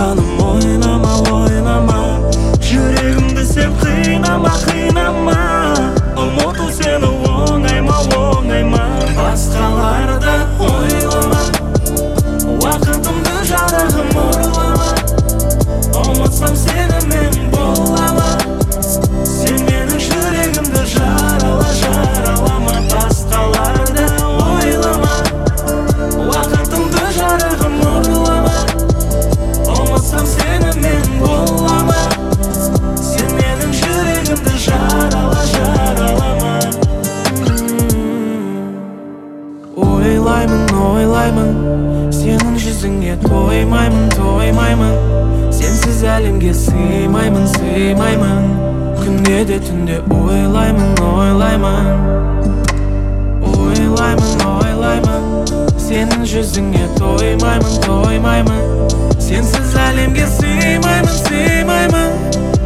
жаным ойлама, ойлама, жүрегімді сен қинама, қинама. Ұмыту сені оңай ма, оңай ма? Басқаларды ойлама, уақытымды жарығым ұрлама. Ұмытсам сені мен болама, сен менің жүрегімді жарала, жаралама. Басқаларды ойлама, уақытымды жарығым ұрлама. Ұмытсам сені мен болама, сен менің жүрегімді жарала, жаралама. Ойлаймын, ойлаймын, сенің жүзіңе тоймаймын, тоймаймын. Сенсіз әлемге сыймаймын, сыймаймын. Күнде де түнде ойлаймын, ойлаймын. Ойлаймын, ойлаймын, сенің жүзіңе тоймаймын, тоймаймын. Сенсіз әлемге сыймаймын, сыймаймын.